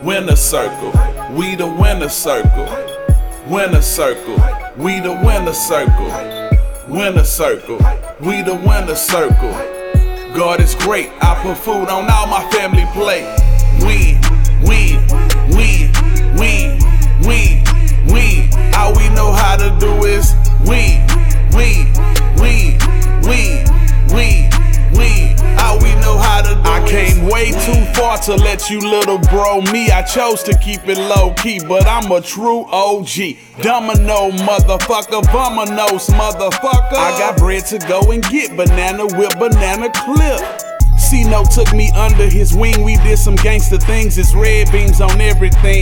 Winner circle, we the winner circle. Winner circle, we the winner circle. Winner circle, we the winner circle. God is great, I put food on all my family plate. Win, win, win, win, win, win. All we know how to do is win, win, win, win, win, win. All we know how to do I came way too far to let you little bro me. I chose to keep it low key, but I'm a true OG. Domino motherfucker, Vominos motherfucker. I got bread to go and get, banana with banana clip. C-No took me under his wing, we did some gangster things, it's red beams on everything.